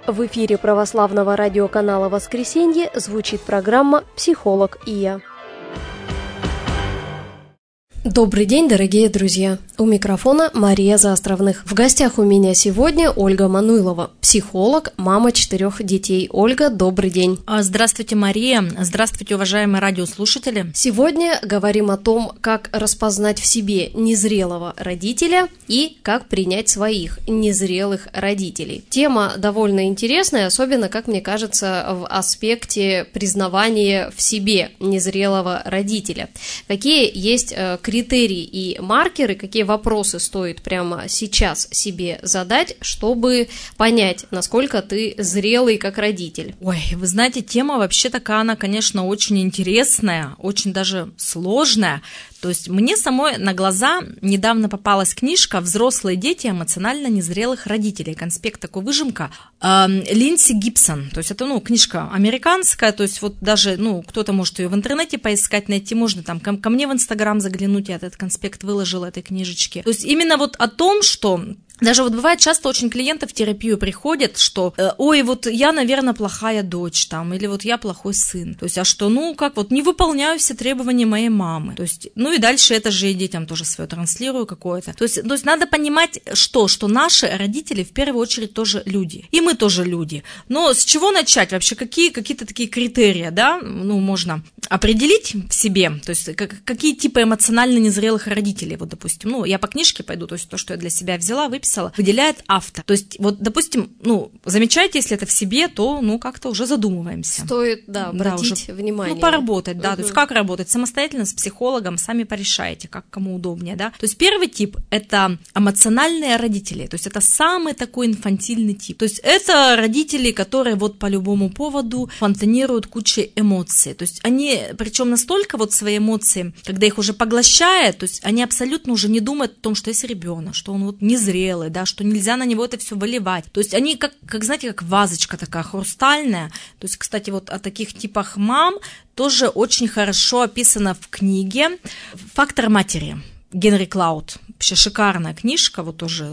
В эфире православного радиоканала «Воскресенье» звучит программа «Психолог и я». Добрый день, дорогие друзья! У микрофона Мария Заостровных. В гостях у меня сегодня Ольга Мануйлова, психолог, мама 4 детей. Ольга, добрый день! Здравствуйте, Мария! Здравствуйте, уважаемые радиослушатели! Сегодня говорим о том, как распознать в себе незрелого родителя и как принять своих незрелых родителей. Тема довольно интересная, особенно, как мне кажется, в аспекте признавания в себе незрелого родителя. Какие есть критерии и маркеры, какие вопросы стоит прямо сейчас себе задать, чтобы понять, насколько ты зрелый как родитель? Ой, вы знаете, тема вообще такая, она, конечно, очень интересная, очень даже сложная. То есть мне самой на глаза недавно попалась книжка «Взрослые дети эмоционально незрелых родителей». Конспект такой, выжимка. Линдси Гибсон. То есть это, книжка американская, то есть вот даже, кто-то может ее в интернете поискать, найти, можно там ко мне в Инстаграм заглянуть, я этот конспект выложила, этой книжечки. То есть именно вот о том, что... Даже вот бывает часто очень клиенты в терапию приходят, что ой, вот я, наверное, плохая дочь там, или вот я плохой сын. То есть, а что, не выполняю все требования моей мамы. То есть, и дальше это же и детям тоже свое транслирую какое-то. То есть надо понимать, что наши родители в первую очередь тоже люди. И мы тоже люди. Но с чего начать вообще? Какие-то такие критерии, да, можно определить в себе? То есть, какие типы эмоционально незрелых родителей? Вот, допустим, я по книжке пойду, то есть то, что я для себя взяла, выделяет автор. То есть, вот, допустим, замечайте, если это в себе, то, как-то уже задумываемся. Стоит, обратить внимание. Поработать, да. То есть, как работать? Самостоятельно с психологом, сами порешаете, как кому удобнее, да. То есть, первый тип – это эмоциональные родители. То есть, это самый такой инфантильный тип. То есть, это родители, которые вот по любому поводу фонтанируют кучей эмоций. То есть, они, причем настолько вот свои эмоции, когда их уже поглощает, то есть, они абсолютно уже не думают о том, что есть ребенок, что он вот незрелый, да, что нельзя на него это все выливать. То есть они знаете, как вазочка такая хрустальная. То есть, кстати, вот о таких типах мам тоже очень хорошо описано в книге «Фактор матери». Генри Клауд. Вообще шикарная книжка, вот тоже,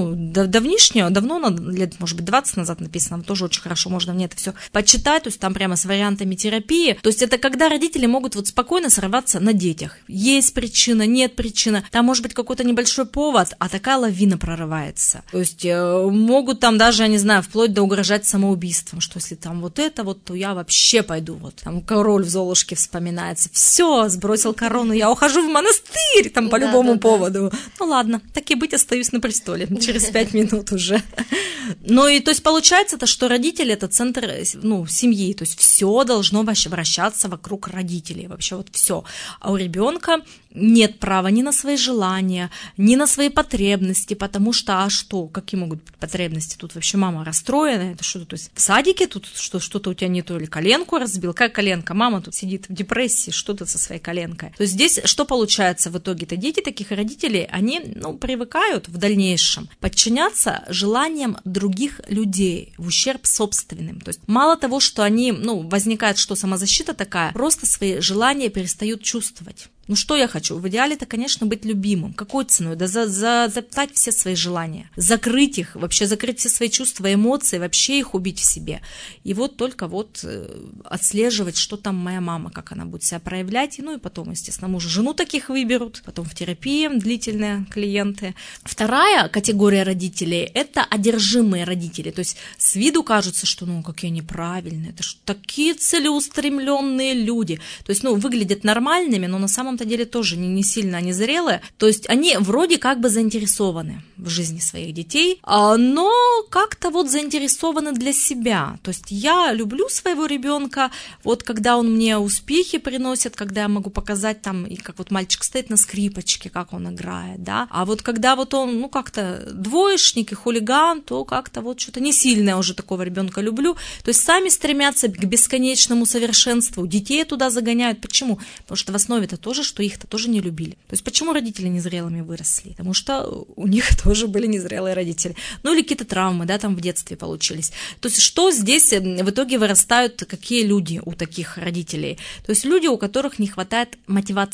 давно, лет, может быть, 20 назад написано, тоже очень хорошо, можно мне это все почитать, то есть там прямо с вариантами терапии. То есть это когда родители могут вот спокойно сорваться на детях. Есть причина, нет причины, там может быть какой-то небольшой повод, а такая лавина прорывается. То есть могут там даже, я не знаю, вплоть до угрожать самоубийством, что если там вот это, вот, то я вообще пойду, вот, там король в Золушке вспоминается, все, сбросил корону, я ухожу в монастырь, там по любому поводу. Ладно, так и быть, остаюсь на престоле через 5 минут уже. То есть получается, что родители – это центр, семьи, то есть все должно вращаться вокруг родителей, вообще вот все. А у ребенка нет права ни на свои желания, ни на свои потребности, потому что, какие могут быть потребности? Тут вообще мама расстроена, это что-то, то есть в садике тут что-то у тебя не то, или коленку разбил, какая коленка? Мама тут сидит в депрессии, что ты со своей коленкой? То есть здесь что получается в итоге-то? Дети таких родителей, они, привыкают в дальнейшем подчиняться желаниям других людей в ущерб собственным. То есть мало того, что они, возникает, что самозащита такая, просто свои желания перестают чувствовать. Что я хочу? В идеале-то, конечно, быть любимым. Какой ценой? Да заптать все свои желания, закрыть их, вообще закрыть все свои чувства, эмоции, вообще их убить в себе. И вот только отслеживать, что там моя мама, как она будет себя проявлять. И потом, естественно, мужа, жену таких выберут, потом в терапии длительные клиенты. Вторая категория родителей – это одержимые родители. То есть с виду кажется, что, какие неправильные, это ж такие целеустремленные люди. То есть, выглядят нормальными, но на самом деле тоже не сильно они зрелые, то есть они вроде как бы заинтересованы в жизни своих детей, но как-то заинтересованы для себя. То есть я люблю своего ребенка, вот когда он мне успехи приносит, когда я могу показать там, и как мальчик стоит на скрипочке, как он играет, да, а вот когда он, как-то двоечник и хулиган, то как-то что-то не сильно уже такого ребенка люблю. То есть сами стремятся к бесконечному совершенству, детей туда загоняют. Почему? Потому что в основе-то тоже, что их-то тоже не любили. То есть почему родители незрелыми выросли? Потому что у них тоже были незрелые родители. Или какие-то травмы, да, там в детстве получились. То есть что здесь в итоге вырастают, какие люди у таких родителей? То есть люди, у которых не хватает мотивации.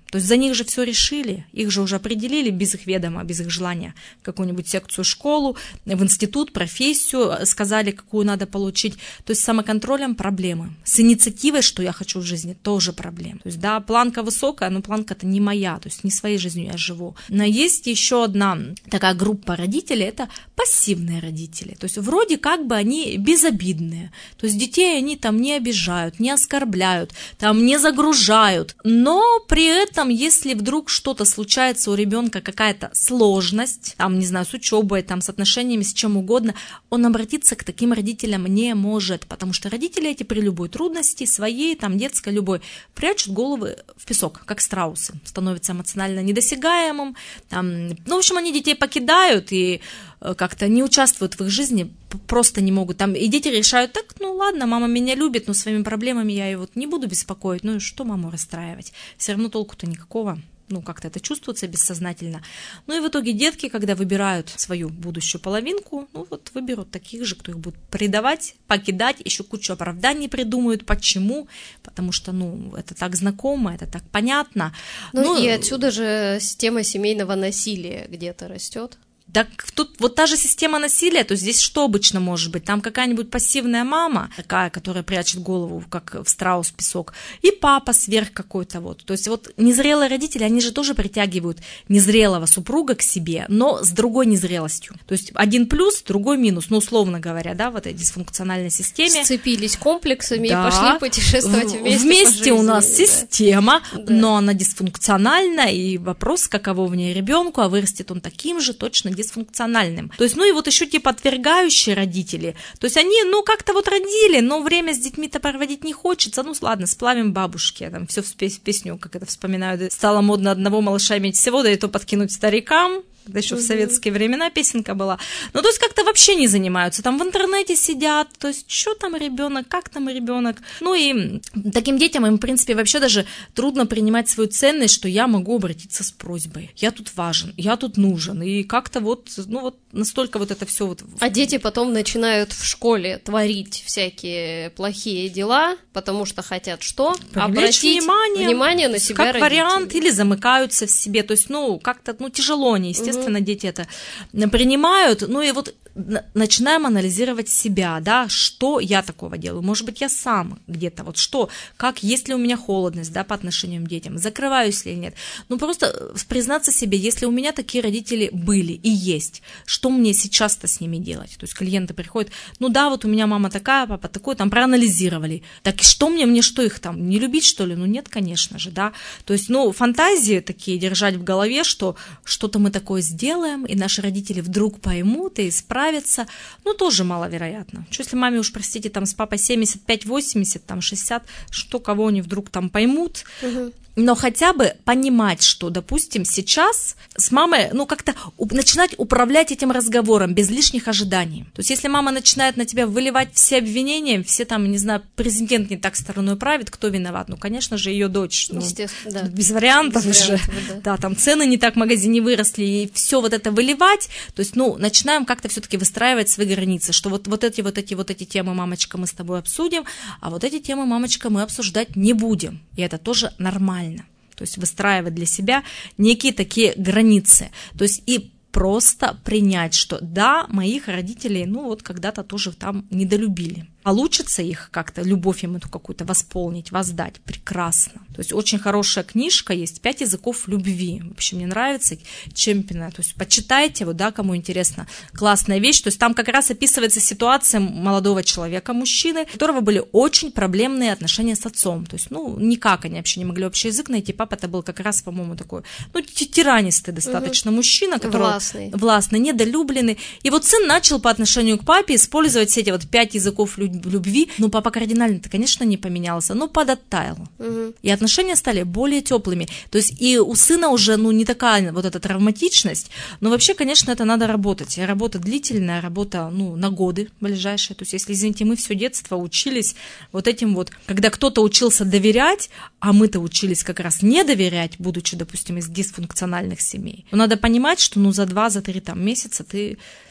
То есть за них же все решили, их же уже определили без их ведома, без их желания в какую-нибудь секцию, школу, в институт, профессию, сказали, какую надо получить. То есть с самоконтролем проблемы. С инициативой, что я хочу в жизни, тоже проблемы. То есть, да, планка высокая, но планка-то не моя, то есть не своей жизнью я живу. Но есть еще одна такая группа родителей, это пассивные родители. То есть вроде как бы они безобидные. То есть детей они там не обижают, не оскорбляют, там не загружают, но при этом если вдруг что-то случается у ребенка, какая-то сложность, там, не знаю, с учебой, там, с отношениями, с чем угодно, он обратиться к таким родителям не может, потому что родители эти при любой трудности, своей, там, детской, любой, прячут головы в песок, как страусы, становятся эмоционально недосягаемым, там, ну, в общем, они детей покидают и как-то не участвуют в их жизни, просто не могут, там, и дети решают, так, ну, ладно, мама меня любит, но своими проблемами я ее вот не буду беспокоить, ну, и что маму расстраивать, все равно толку-то никакого, ну, как-то это чувствуется бессознательно. Ну, и в итоге детки, когда выбирают свою будущую половинку, ну, вот выберут таких же, кто их будет предавать, покидать, еще кучу оправданий придумают, почему, потому что, ну, это так знакомо, это так понятно. Ну, и отсюда же система семейного насилия где-то растет. Так тут вот та же система насилия, то здесь что обычно может быть? Там какая-нибудь пассивная мама, такая, которая прячет голову, как в страус песок, и папа сверх какой-то вот. То есть вот незрелые родители, они же тоже притягивают незрелого супруга к себе, но с другой незрелостью. То есть один плюс, другой минус, ну, условно говоря, да, в этой дисфункциональной системе. Сцепились комплексами, да, и пошли путешествовать вместе. Вместе у нас жизни, система, да. но она дисфункциональна, и вопрос, каково в ней ребенку, а вырастет он таким же, точно дисфункциональным. То есть, ну и вот еще типа отвергающие родители, то есть они, ну, как-то вот родили, но время с детьми-то проводить не хочется, ну, ладно, сплавим бабушки, там все в песню, как это вспоминаю, стало модно одного малыша иметь всего, да и то подкинуть старикам, когда еще в советские времена песенка была. Ну, то есть как-то вообще не занимаются, там в интернете сидят, то есть что там ребенок, как там ребенок. Ну и таким детям им, в принципе, вообще даже трудно принимать свою ценность, что я могу обратиться с просьбой. Я тут важен, я тут нужен. И как-то вот, ну вот настолько вот это все вот. А дети потом начинают в школе творить всякие плохие дела, потому что хотят что? Обратить внимание на себя как родителей. Вариант, или замыкаются в себе. То есть, ну, как-то, ну, тяжело они, естественно, дети это принимают. Ну и вот начинаем анализировать себя, да, что я такого делаю, может быть, я сам где-то, вот что, как, есть ли у меня холодность, да, по отношению к детям, закрываюсь ли нет, ну, просто признаться себе, если у меня такие родители были и есть, что мне сейчас-то с ними делать, то есть клиенты приходят, ну, да, вот у меня мама такая, папа такой, там, проанализировали, так что мне что их там, не любить, что ли, ну, нет, конечно же, да, то есть, ну, фантазии такие держать в голове, что что-то мы такое сделаем, и наши родители вдруг поймут и исправят, ну, тоже маловероятно. Что если маме уж, простите, там с папой 75-80, там 60, что кого они вдруг там поймут, но хотя бы понимать, что, допустим, сейчас с мамой, ну, как-то начинать управлять этим разговором без лишних ожиданий. То есть, если мама начинает на тебя выливать все обвинения, все там, не знаю, президент не так стороной правит, кто виноват? Ну, конечно же, ее дочь. Ну, естественно, да. Без вариантов же. Да, там цены не так в магазине выросли, и все вот это выливать. То есть, ну, начинаем как-то все-таки выстраивать свои границы, что вот эти темы, мамочка, мы с тобой обсудим, а вот эти темы, мамочка, мы обсуждать не будем. И это тоже нормально. То есть выстраивать для себя некие такие границы. То есть и просто принять, что да, моих родителей, ну вот когда-то тоже там недолюбили. Получится их как-то, любовь им эту какую-то восполнить, воздать, прекрасно. То есть очень хорошая книжка есть, 5 языков любви. Вообще мне нравится, Чемпина. То есть почитайте, вот, да, кому интересно. Классная вещь. То есть там как раз описывается ситуация молодого человека, мужчины, у которого были очень проблемные отношения с отцом. То есть, ну, никак они вообще не могли общий язык найти. Папа-то был как раз, по-моему, такой, ну, тиранистый достаточно мужчина, который властный, недолюбленный. И вот сын начал по отношению к папе использовать все эти вот 5 языков любви, но папа кардинально-то, конечно, не поменялся, но подоттаял. И отношения стали более теплыми. То есть и у сына уже, ну, не такая вот эта травматичность, но вообще, конечно, это надо работать. И работа длительная, работа, ну, на годы ближайшие. То есть если, извините, мы все детство учились вот этим вот, когда кто-то учился доверять, а мы-то учились как раз не доверять, будучи, допустим, из дисфункциональных семей. Но надо понимать, что, ну, за 2-3 там месяца ты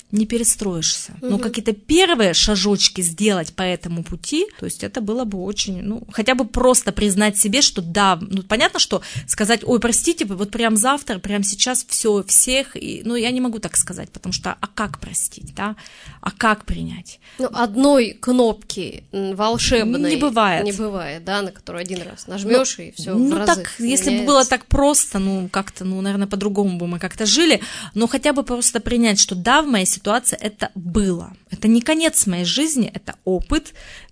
не перестроишься. Но какие-то первые шажочки сделать по этому пути, то есть это было бы очень, хотя бы просто признать себе, что да, понятно, что сказать, ой, простите, вот прям завтра, прям сейчас все, всех, я не могу так сказать, потому что, а как простить, да, а как принять? Одной кнопки волшебной не бывает, да, на которую один раз нажмешь и все в разы так, если бы было так просто, как-то, наверное, по-другому бы мы как-то жили, но хотя бы просто принять, что да, в моей ситуации это было. Это не конец моей жизни, это опыт.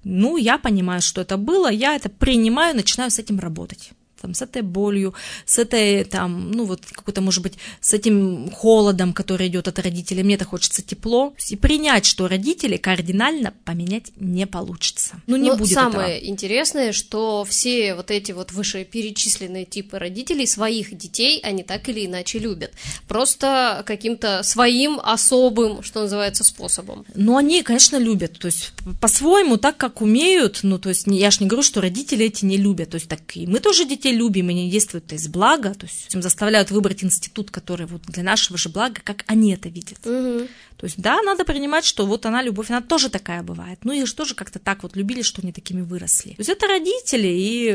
Я понимаю, что это было, я это принимаю, начинаю с этим работать. С этой болью, с этой, какой-то, может быть, с этим холодом, который идет от родителей. Мне-то хочется тепло. И принять, что родителей кардинально поменять не получится. Не будет самое этого. Интересное, что все вот эти вот вышеперечисленные типы родителей своих детей, они так или иначе любят. Просто каким-то своим особым, что называется, способом. Они, конечно, любят. То есть по-своему, так, как умеют. То есть я ж не говорю, что родители эти не любят. То есть так и мы тоже детей любим, и не действуют из блага, то есть им заставляют выбрать институт, который вот для нашего же блага, как они это видят. То есть, да, надо принимать, что вот она, любовь, она тоже такая бывает. Их же тоже как-то так вот любили, что они такими выросли. То есть это родители,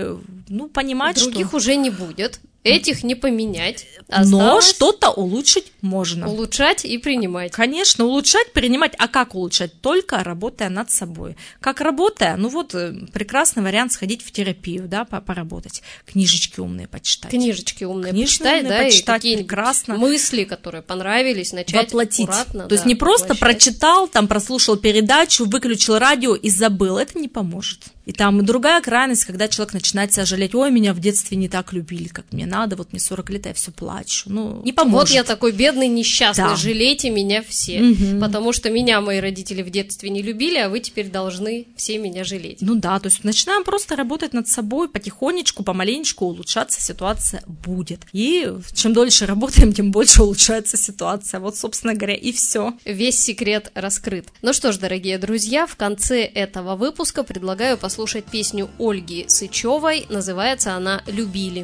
и, понимать, что... Других уже не будет. Этих не поменять. Но что-то улучшить можно. Улучшать и принимать. Конечно, улучшать, принимать. А как улучшать? Только работая над собой. Как работая? Прекрасный вариант сходить в терапию, да, поработать. Книжечки умные почитать. Книжечки умные почитать, да, почитать, и прекрасно. Мысли, которые понравились, начать воплотить. аккуратно. То есть не просто прочитал, прослушал передачу, выключил радио и забыл. Это не поможет. И другая крайность, когда человек начинает себя жалеть, ой, меня в детстве не так любили, как мне надо, вот мне 40 лет, я все плачу. Не поможет. Вот я такой бедный, несчастный, жалейте меня все, потому что меня мои родители в детстве не любили, а вы теперь должны все меня жалеть. То есть начинаем просто работать над собой, потихонечку, помаленечку улучшаться ситуация будет. И чем дольше работаем, тем больше улучшается ситуация. Вот, собственно говоря, и все. Весь секрет раскрыт. Ну что ж, дорогие друзья, в конце этого выпуска предлагаю послушать песню Ольги Сычевой, называется она «Любили».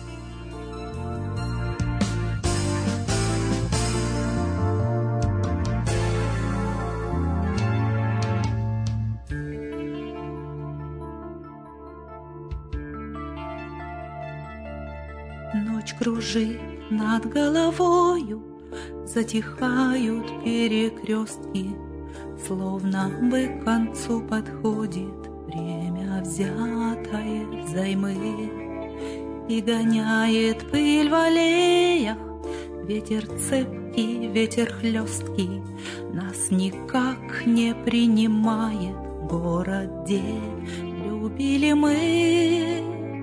Ночь кружит над головою, затихают перекрестки, словно бы к концу подходит время, взятое взаймы, и гоняет пыль в аллеях ветер цепкий, ветер хлесткий, нас никак не принимает город, где любили мы.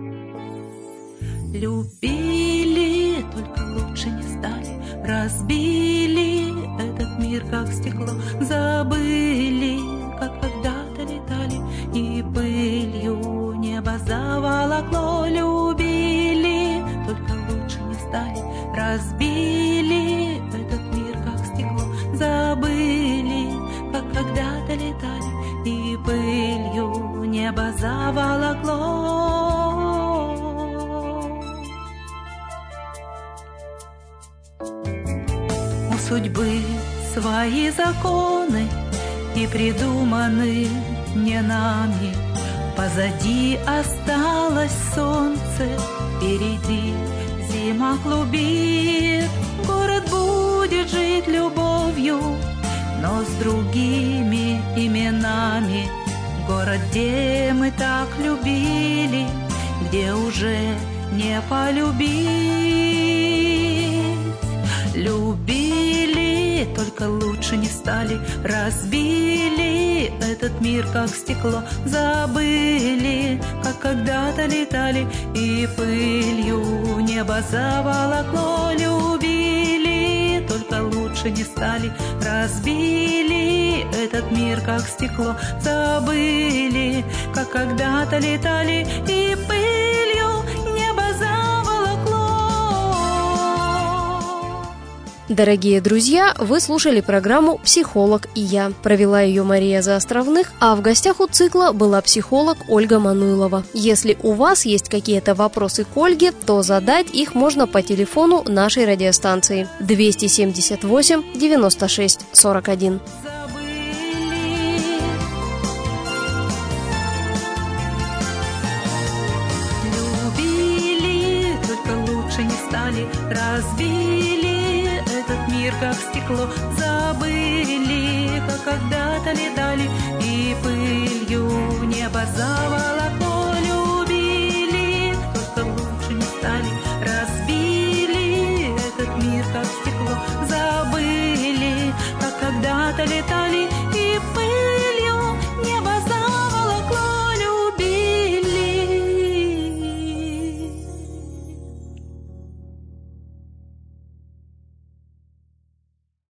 Любили, только лучше не стали, разбили этот мир, как стекло, забыли, как когда-то летали, и пылью небо заволокло. Любили, только лучше не стали, разбили этот мир, как стекло, забыли, как когда-то летали, и пылью небо заволокло. Судьбы свои законы и придуманы не нами. Позади осталось солнце, впереди зима клубит. Город будет жить любовью, но с другими именами. Город, где мы так любили, где уже не полюбить. Любили, только лучше не стали, разбили этот мир, как стекло, забыли, как когда-то летали, и пылью небо заволокло. Любили, только лучше не стали, разбили этот мир, как стекло, забыли, как когда-то летали, и пылью небо заволокло. Дорогие друзья, вы слушали программу «Психолог и я». Провела ее Мария Заостровных, а в гостях у цикла была психолог Ольга Мануйлова. Если у вас есть какие-то вопросы к Ольге, то задать их можно по телефону нашей радиостанции 278 96 41. Разбили этот мир, как стекло, забыли, как когда-то летали, и пылью небо заволокло. Любили, только лучше не стали. Разбили этот мир, как стекло, забыли, как когда-то летали.